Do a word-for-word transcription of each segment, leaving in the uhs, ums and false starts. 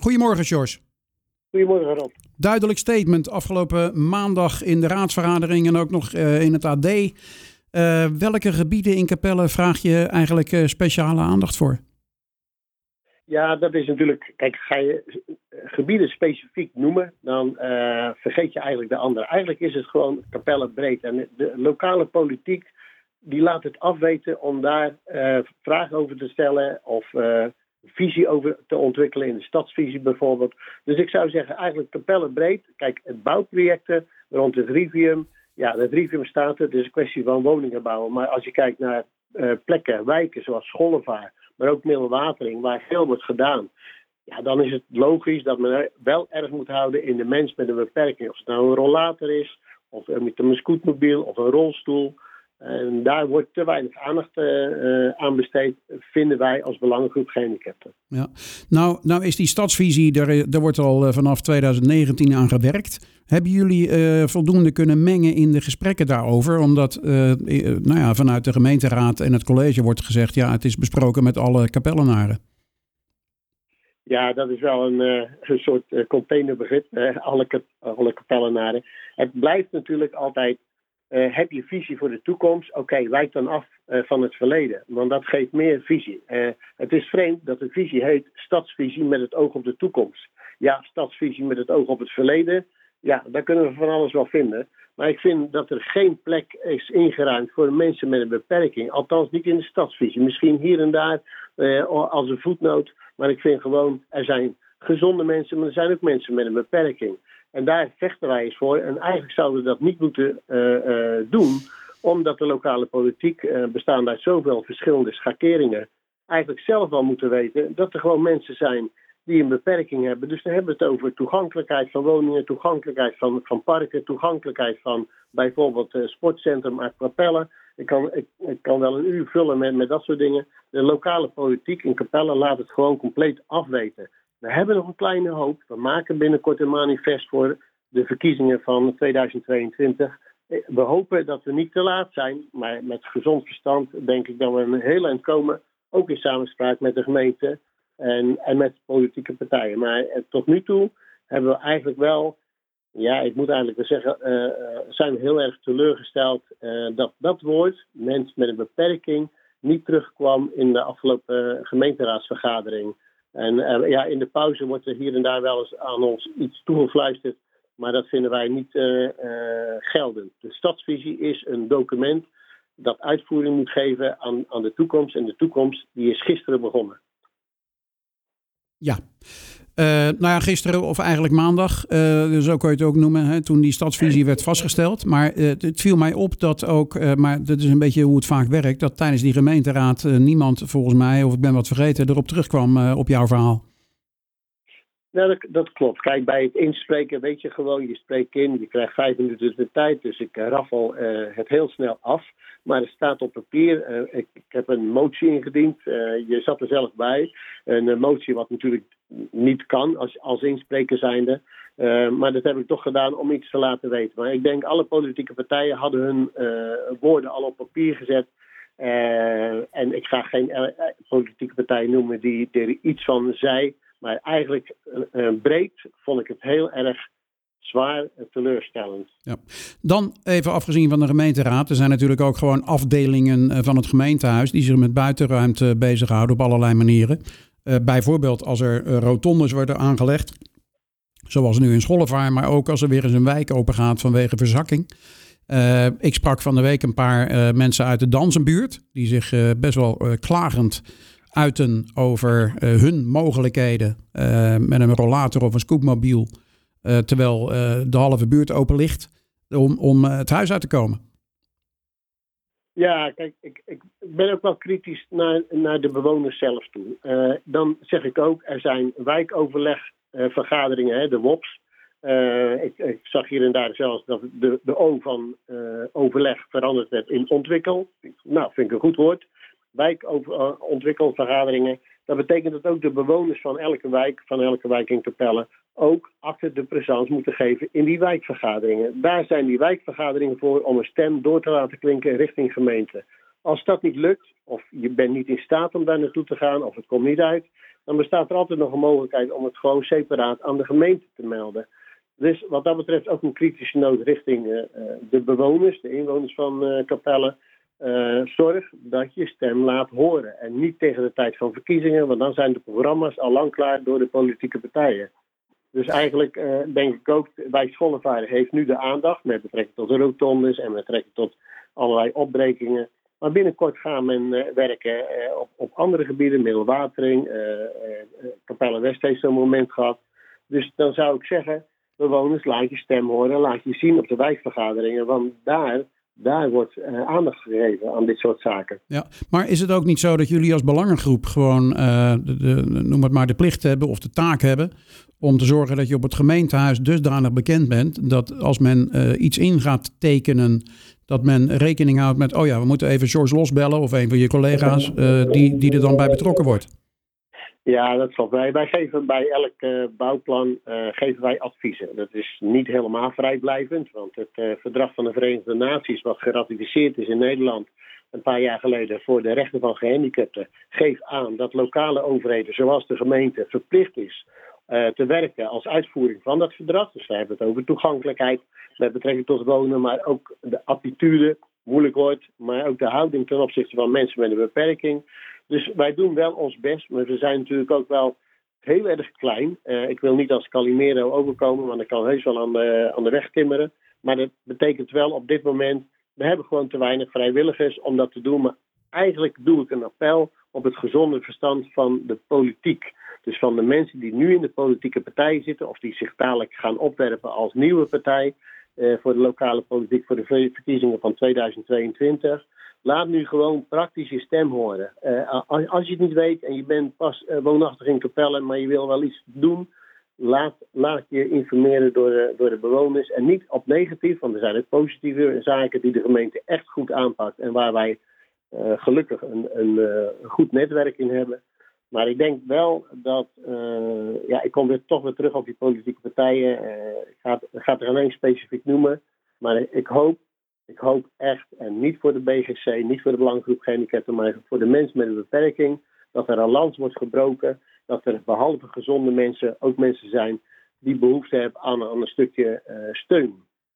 Goedemorgen, George. Goedemorgen, Rob. Duidelijk statement afgelopen maandag in de raadsvergadering en ook nog uh, in het A D. Uh, welke gebieden in Capelle vraag je eigenlijk uh, speciale aandacht voor? Ja, dat is natuurlijk... Kijk, ga je gebieden specifiek noemen, dan uh, vergeet je eigenlijk de andere. Eigenlijk is het gewoon Capelle breed. En de lokale politiek, die laat het afweten om daar uh, vragen over te stellen of uh, visie over te ontwikkelen in de stadsvisie bijvoorbeeld. Dus ik zou zeggen, eigenlijk Capelle breed. Kijk, het bouwprojecten rond het Rivium. Ja, het Rivium staat er. Het is een kwestie van woningen bouwen. Maar als je kijkt naar uh, plekken, wijken zoals Schollevaar, maar ook Middelwatering, waar veel wordt gedaan. Ja, dan is het logisch dat men wel erg moet houden in de mens met een beperking. Of het nou een rollator is, of met een scootmobiel, of een rolstoel. En daar wordt te weinig aandacht uh, aan besteed, vinden wij als belangengroep gehandicapten. Ja. Nou, nou is die stadsvisie, daar, daar wordt al vanaf twintig negentien aan gewerkt. Hebben jullie uh, voldoende kunnen mengen in de gesprekken daarover? Omdat uh, nou ja, vanuit de gemeenteraad en het college wordt gezegd, ja, het is besproken met alle Capellenaren. Ja, dat is wel een, uh, een soort uh, containerbegrip, uh, alle, alle Capellenaren. Het blijft natuurlijk altijd, uh, heb je visie voor de toekomst? Oké, okay, wijk dan af uh, van het verleden, want dat geeft meer visie. Uh, het is vreemd dat de visie heet stadsvisie met het oog op de toekomst. Ja, stadsvisie met het oog op het verleden, ja, daar kunnen we van alles wel vinden. Maar ik vind dat er geen plek is ingeruimd voor mensen met een beperking. Althans niet in de stadsvisie. Misschien hier en daar uh, als een voetnoot. Maar ik vind gewoon, er zijn gezonde mensen, maar er zijn ook mensen met een beperking. En daar vechten wij eens voor. En eigenlijk zouden we dat niet moeten uh, uh, doen, omdat de lokale politiek, uh, bestaande uit zoveel verschillende schakeringen, eigenlijk zelf wel moeten weten dat er gewoon mensen zijn die een beperking hebben. Dus dan hebben we het over toegankelijkheid van woningen, toegankelijkheid van, van parken, toegankelijkheid van bijvoorbeeld uh, sportcentrum uit Capelle. Ik kan, ik, ik kan wel een uur vullen met, met dat soort dingen. De lokale politiek in Capelle laat het gewoon compleet afweten. We hebben nog een kleine hoop. We maken binnenkort een manifest voor de verkiezingen van tweeduizend tweeëntwintig. We hopen dat we niet te laat zijn, maar met gezond verstand denk ik dat we een heel eind komen. Ook in samenspraak met de gemeente en, en met politieke partijen. Maar eh, tot nu toe hebben we eigenlijk wel, ja, ik moet eigenlijk wel zeggen, uh, zijn we heel erg teleurgesteld uh, dat dat woord, mens met een beperking, niet terugkwam in de afgelopen gemeenteraadsvergadering. En uh, ja, in de pauze wordt er hier en daar wel eens aan ons iets toegefluisterd, maar dat vinden wij niet uh, uh, geldend. De stadsvisie is een document dat uitvoering moet geven aan, aan de toekomst. En de toekomst die is gisteren begonnen. Ja, uh, nou ja, gisteren of eigenlijk maandag, uh, zo kan je het ook noemen, hè, toen die stadsvisie werd vastgesteld. Maar uh, het viel mij op dat ook, uh, maar dat is een beetje hoe het vaak werkt, dat tijdens die gemeenteraad uh, niemand volgens mij, of ik ben wat vergeten, erop terugkwam uh, op jouw verhaal. Nou, dat, dat klopt. Kijk, bij het inspreken weet je gewoon, je spreekt in, je krijgt vijf minuten de tijd, dus ik uh, raffel uh, het heel snel af. Maar er staat op papier, uh, ik, ik heb een motie ingediend, uh, je zat er zelf bij. Een uh, motie wat natuurlijk niet kan als, als inspreker zijnde. Uh, maar dat heb ik toch gedaan om iets te laten weten. Maar ik denk alle politieke partijen hadden hun uh, woorden al op papier gezet. Uh, en ik ga geen uh, politieke partij noemen die er iets van zei. Maar eigenlijk uh, breed vond ik het heel erg zwaar en teleurstellend. Ja. Dan even afgezien van de gemeenteraad. Er zijn natuurlijk ook gewoon afdelingen van het gemeentehuis die zich met buitenruimte bezighouden op allerlei manieren. Uh, bijvoorbeeld als er uh, rotondes worden aangelegd. Zoals nu in Schollevaar, maar ook als er weer eens een wijk open gaat vanwege verzakking. Uh, ik sprak van de week een paar uh, mensen uit de Dansenbuurt die zich uh, best wel uh, klagend uiten over uh, hun mogelijkheden uh, met een rollator of een scootmobiel, uh, terwijl uh, de halve buurt open ligt om, om uh, het huis uit te komen. Ja, kijk, ik, ik ben ook wel kritisch naar, naar de bewoners zelf toe. Uh, dan zeg ik ook, er zijn wijkoverlegvergaderingen, uh, de W O P's. Uh, ik, ik zag hier en daar zelfs dat de, de O van uh, overleg veranderd werd in ontwikkel. Nou, vind ik een goed woord. Wijkontwikkelvergaderingen. Dat betekent dat ook de bewoners van elke wijk, van elke wijk in Capelle, ook acte de présence moeten geven in die wijkvergaderingen. Daar zijn die wijkvergaderingen voor om een stem door te laten klinken richting gemeente. Als dat niet lukt, of je bent niet in staat om daar naartoe te gaan, of het komt niet uit, dan bestaat er altijd nog een mogelijkheid om het gewoon separaat aan de gemeente te melden. Dus wat dat betreft ook een kritische noot richting uh, de bewoners, de inwoners van uh, Capelle. Uh, zorg dat je stem laat horen. En niet tegen de tijd van verkiezingen, want dan zijn de programma's al lang klaar door de politieke partijen. Dus eigenlijk uh, denk ik ook, Wijk Schollevaart heeft nu de aandacht met betrekking tot de rotondes en met betrekking tot allerlei opbrekingen. Maar binnenkort gaan men uh, werken uh, op, op andere gebieden, middelwatering. Uh, uh, Capelle West heeft zo'n moment gehad. Dus dan zou ik zeggen, bewoners, laat je stem horen, laat je zien op de wijkvergaderingen, want daar... Daar wordt uh, aandacht gegeven aan dit soort zaken. Ja, maar is het ook niet zo dat jullie als belangengroep gewoon, uh, de, de, noem het maar, de plicht hebben of de taak hebben om te zorgen dat je op het gemeentehuis dusdanig bekend bent dat als men uh, iets in gaat tekenen, dat men rekening houdt met, oh ja, we moeten even George losbellen of een van je collega's uh, die, die er dan bij betrokken wordt? Ja, dat klopt. Wij, wij geven bij elk uh, bouwplan uh, geven wij adviezen. Dat is niet helemaal vrijblijvend, want het uh, verdrag van de Verenigde Naties, wat geratificeerd is in Nederland een paar jaar geleden voor de rechten van gehandicapten, geeft aan dat lokale overheden, zoals de gemeente, verplicht is uh, te werken als uitvoering van dat verdrag. Dus we hebben het over toegankelijkheid met betrekking tot wonen, maar ook de attitude, moeilijk woord, maar ook de houding ten opzichte van mensen met een beperking. Dus wij doen wel ons best, maar we zijn natuurlijk ook wel heel erg klein. Uh, ik wil niet als Calimero overkomen, want ik kan heus wel aan de, aan de weg timmeren. Maar dat betekent wel op dit moment, we hebben gewoon te weinig vrijwilligers om dat te doen. Maar eigenlijk doe ik een appel op het gezonde verstand van de politiek. Dus van de mensen die nu in de politieke partij zitten of die zich dadelijk gaan opwerpen als nieuwe partij uh, voor de lokale politiek voor de verkiezingen van tweeduizend tweeëntwintig. Laat nu gewoon praktisch je stem horen. Uh, als, als je het niet weet en je bent pas uh, woonachtig in Capelle, maar je wil wel iets doen, laat, laat je informeren door de, door de bewoners. En niet op negatief, want er zijn ook positieve zaken die de gemeente echt goed aanpakt en waar wij uh, gelukkig een, een, uh, een goed netwerk in hebben. Maar ik denk wel dat, uh, ja, ik kom weer toch weer terug op die politieke partijen. Uh, ik ga, ik ga er geen specifiek noemen, maar ik hoop Ik hoop echt, en niet voor de B G C, niet voor de belangengroep gehandicapten, maar voor de mensen met een beperking, dat er een lans wordt gebroken, dat er behalve gezonde mensen ook mensen zijn die behoefte hebben aan, aan een stukje uh, steun.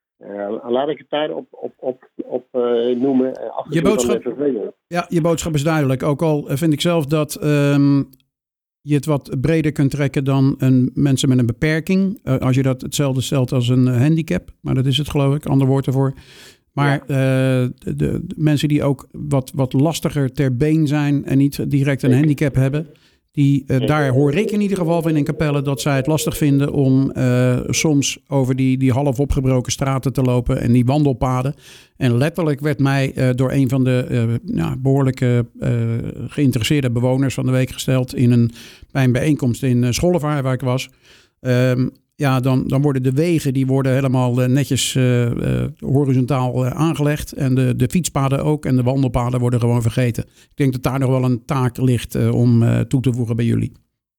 Uh, laat ik het daar op, op, op, op uh, noemen. Uh, je, boodschap, ja, je boodschap is duidelijk. Ook al vind ik zelf dat um, je het wat breder kunt trekken dan een, mensen met een beperking. Uh, als je dat hetzelfde stelt als een handicap, maar dat is het geloof ik, ander woord ervoor. Maar ja. uh, de, de mensen die ook wat, wat lastiger ter been zijn en niet direct een handicap hebben, die, uh, daar hoor ik in ieder geval van in Capelle dat zij het lastig vinden om uh, soms over die, die half opgebroken straten te lopen en die wandelpaden. En letterlijk werd mij uh, door een van de uh, ja, behoorlijke uh, geïnteresseerde bewoners van de week gesteld in een, bij een bijeenkomst in uh, Schollevaart waar ik was. Um, Ja, dan, dan worden de wegen die worden helemaal uh, netjes uh, uh, horizontaal uh, aangelegd. En de, de fietspaden ook en de wandelpaden worden gewoon vergeten. Ik denk dat daar nog wel een taak ligt uh, om uh, toe te voegen bij jullie.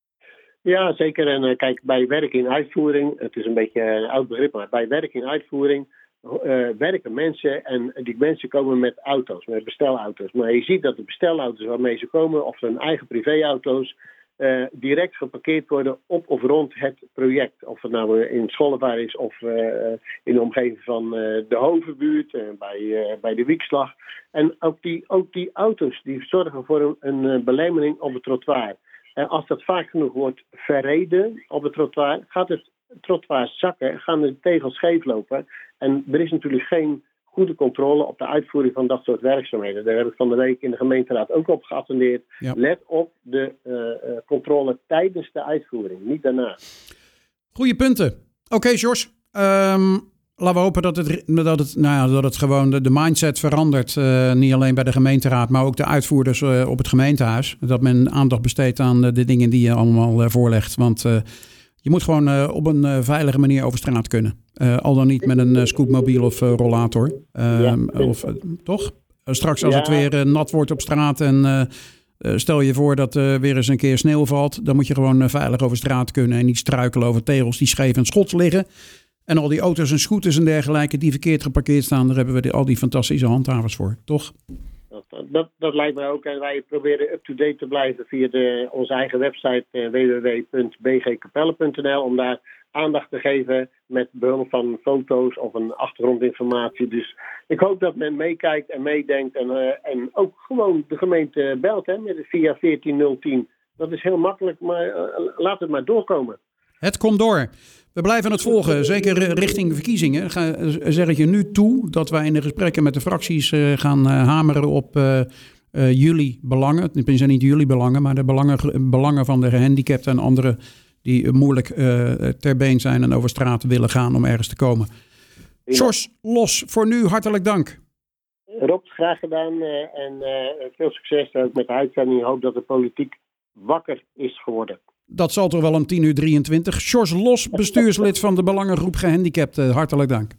Ja, zeker. En uh, kijk, bij werk in uitvoering, het is een beetje een oud begrip, maar bij werk in uitvoering uh, werken mensen en die mensen komen met auto's, met bestelauto's. Maar je ziet dat de bestelauto's waarmee ze komen, of hun eigen privéauto's, Uh, direct geparkeerd worden op of rond het project. Of het nou in Schollevaart is of uh, in de omgeving van uh, de Hovenbuurt, uh, bij, uh, bij de Wiekslag. En ook die, ook die auto's die zorgen voor een, een uh, belemmering op het trottoir. En als dat vaak genoeg wordt verreden op het trottoir, gaat het trottoir zakken, gaan de tegels scheef lopen. En er is natuurlijk geen goede controle op de uitvoering van dat soort werkzaamheden. Daar heb ik van de week in de gemeenteraad ook op geattendeerd. Ja. Let op de uh, uh, controle tijdens de uitvoering, niet daarna. Goeie punten. Oké, okay, George. Um, laten we hopen dat het, dat het, nou ja, dat het gewoon de, de mindset verandert. Uh, niet alleen bij de gemeenteraad, maar ook de uitvoerders uh, op het gemeentehuis. Dat men aandacht besteedt aan de, de dingen die je allemaal uh, voorlegt. Want uh, je moet gewoon uh, op een uh, veilige manier over straat kunnen. Uh, al dan niet met een uh, scootmobiel of uh, rollator. Uh, ja. Of, uh, toch? Uh, straks als ja. het weer uh, nat wordt op straat en uh, uh, stel je voor dat er uh, weer eens een keer sneeuw valt. Dan moet je gewoon uh, veilig over straat kunnen en niet struikelen over tegels die scheef en schots liggen. En al die auto's en scooters en dergelijke die verkeerd geparkeerd staan, daar hebben we die, al die fantastische handhavers voor, toch? Dat dat, dat lijkt mij ook. En wij proberen up-to-date te blijven via de, onze eigen website uh, w w w punt b g capelle punt n l om daar aandacht te geven met behulp van foto's of een achtergrondinformatie. Dus ik hoop dat men meekijkt en meedenkt en, uh, en ook gewoon de gemeente belt hè, met via veertien nul tien. Dat is heel makkelijk, maar uh, laat het maar doorkomen. Het komt door. We blijven het volgen, zeker richting de verkiezingen. Ga, zeg ik je nu toe dat wij in de gesprekken met de fracties uh, gaan uh, hameren op uh, uh, jullie belangen. Tenminste niet jullie belangen, maar de belangen, belangen van de gehandicapten en anderen die uh, moeilijk uh, ter been zijn en over straat willen gaan om ergens te komen. Sjors Los, voor nu hartelijk dank. Rob, graag gedaan uh, en uh, veel succes ook met de uitzending. Ik hoop dat de politiek wakker is geworden. Dat zal toch wel om tien uur drieëntwintig. Sjors Los, bestuurslid van de Belangengroep Gehandicapten. Hartelijk dank.